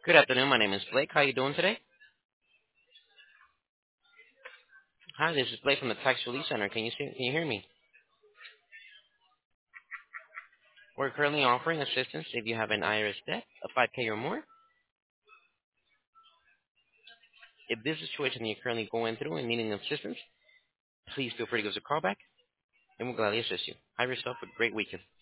Good afternoon. My name is Blake. How are you doing today? Hi, this is Blake from the Tax Relief Center. Can you hear me? We're currently offering assistance if you have an IRS debt of 5K or more. If this is a situation you're currently going through and needing assistance, please feel free to give us a call back, and we'll gladly assist you. Have yourself a great weekend.